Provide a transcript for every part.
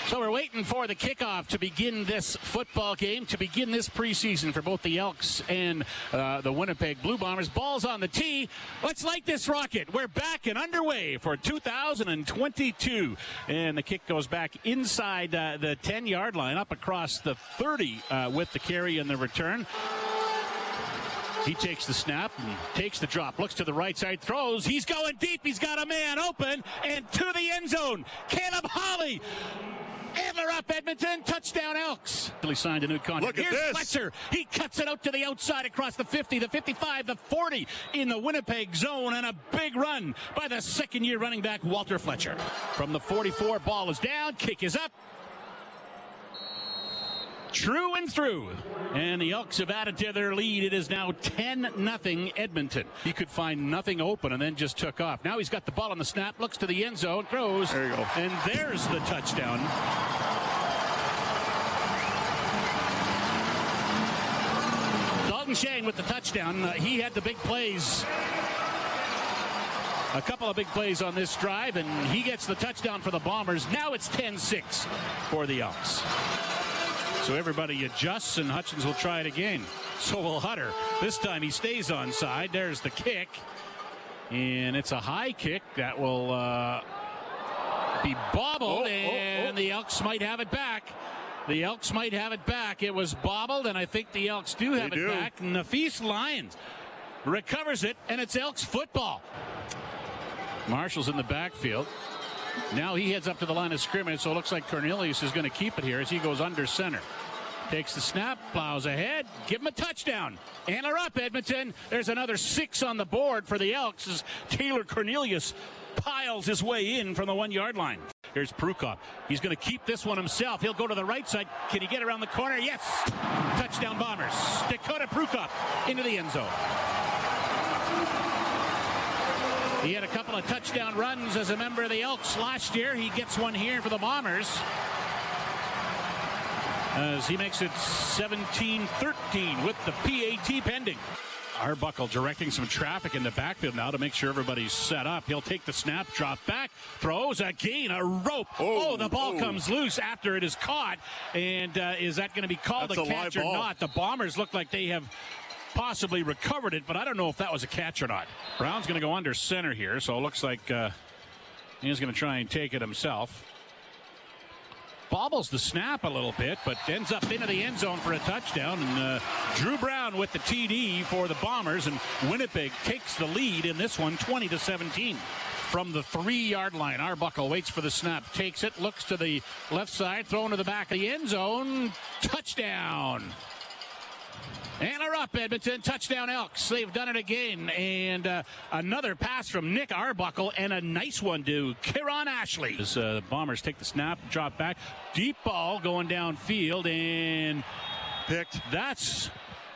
So we're waiting for the kickoff to begin this football game, to begin this preseason for both the Elks and the Winnipeg Blue Bombers. Ball's on the tee. Let's light this rocket. We're back and underway for 2022. And the kick goes back inside the 10-yard line, up across the 30 with the carry and the return. He takes the snap and takes the drop, looks to the right side, throws. He's going deep. He's got a man open and to the end zone. Caleb Holley. Antler up, Edmonton. Touchdown, Elks. He signed a new contract. Look at Here's this. Fletcher. He cuts it out to the outside across the 50, the 55, the 40 in the Winnipeg zone, and a big run by the second-year running back, Walter Fletcher. From the 44, ball is down, kick is up. True and through. And the Elks have added to their lead. It is now 10-0 Edmonton. He could find nothing open and then just took off. Now he's got the ball on the snap, looks to the end zone, throws. There you go. And there's the touchdown. Dalton Shane with the touchdown. He had the big plays. A couple of big plays on this drive, and he gets the touchdown for the Bombers. Now it's 10-6 for the Elks. So everybody adjusts, and Hutchins will try it again. So will Hutter. This time he stays onside. There's the kick. And it's a high kick that will be bobbled, and the Elks might have it back. The Elks might have it back. It was bobbled, and I think the Elks do have it back. Nafis Lyons recovers it, and it's Elks football. Marshall's in the backfield. Now he heads up to the line of scrimmage, so it looks like Cornelius is going to keep it here as he goes under center. Takes the snap, plows ahead, give him a touchdown. Antler up, Edmonton. There's another 6 on the board for the Elks as Taylor Cornelius piles his way in from the 1-yard line. Here's Prukop. He's going to keep this one himself. He'll go to the right side. Can he get around the corner? Yes! Touchdown Bombers. Dakota Prukop into the end zone. He had a couple of touchdown runs as a member of the Elks last year. He gets one here for the Bombers as he makes it 17-13 with the PAT pending. Arbuckle directing some traffic in the backfield now to make sure everybody's set up. He'll take the snap, drop back, throws again, a rope. The ball comes loose after it is caught. And is that going to be called a catch or not? The Bombers look like they have possibly recovered it, but I don't know if that was a catch or not. Brown's going to go under center here, so it looks like he's going to try and take it himself. Bobbles the snap a little bit, but ends up into the end zone for a touchdown. And Drew Brown with the TD for the Bombers, and Winnipeg takes the lead in this one, 20-17. From the 3-yard line, Arbuckle waits for the snap, takes it, looks to the left side, thrown to the back of the end zone. Touchdown! Antler up, Edmonton. Touchdown, Elks. They've done it again. And another pass from Nick Arbuckle and a nice one to Kieran Ashley. As the Bombers take the snap, drop back. Deep ball going downfield and picked. That's...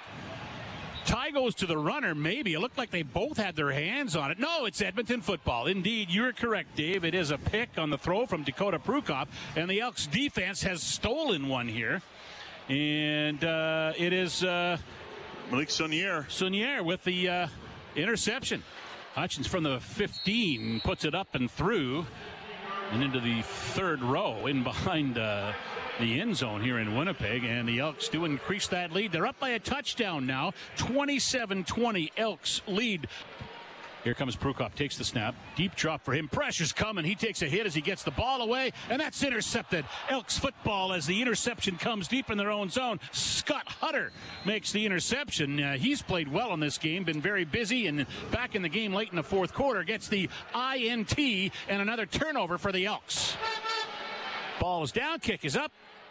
Tie goes to the runner, maybe. It looked like they both had their hands on it. No, it's Edmonton football. Indeed, you're correct, Dave. It is a pick on the throw from Dakota Prukop. And the Elks defense has stolen one here. And it is Malik Saunier with the interception. Hutchins from the 15 puts it up and through and into the third row in behind the end zone here in Winnipeg. And the Elks do increase that lead. They're up by a touchdown now. 27-20 Elks lead. Here comes Prukop, takes the snap. Deep drop for him. Pressure's coming. He takes a hit as he gets the ball away, and that's intercepted. Elks football as the interception comes deep in their own zone. Scott Hutter makes the interception. He's played well in this game, been very busy, and back in the game late in the fourth quarter, gets the INT and another turnover for the Elks. Ball is down, kick is up.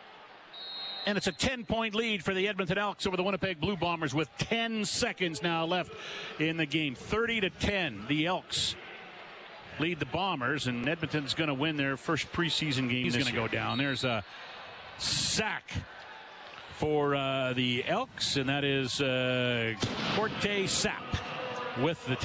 And it's a 10-point lead for the Edmonton Elks over the Winnipeg Blue Bombers with 10 seconds now left in the game. 30-10. The Elks lead the Bombers, and Edmonton's going to win their first preseason game. He's going to go down. There's a sack for the Elks, and that is Corte Sapp with the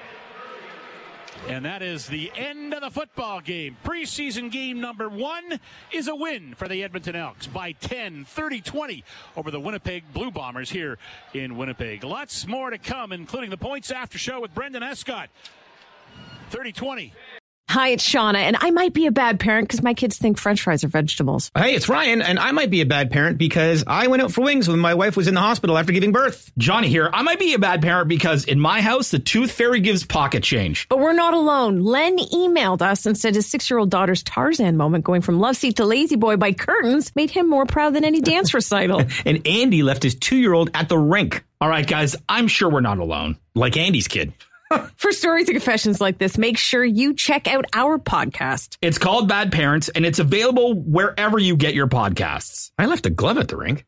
And that is the end of the football game. Preseason game number 1 is a win for the Edmonton Elks by 10, 30-20 over the Winnipeg Blue Bombers here in Winnipeg. Lots more to come, including the Points After Show with Brendan Escott. 30-20. Hi, it's Shauna, and I might be a bad parent because my kids think French fries are vegetables. Hey, it's Ryan, and I might be a bad parent because I went out for wings when my wife was in the hospital after giving birth. Johnny here. I might be a bad parent because in my house, the tooth fairy gives pocket change. But we're not alone. Len emailed us and said his 6-year-old daughter's Tarzan moment going from love seat to lazy boy by curtains made him more proud than any dance recital. And Andy left his 2-year-old at the rink. All right, guys, I'm sure we're not alone. Like Andy's kid. For stories and confessions like this, make sure you check out our podcast. It's called Bad Parents, and it's available wherever you get your podcasts. I left a glove at the rink.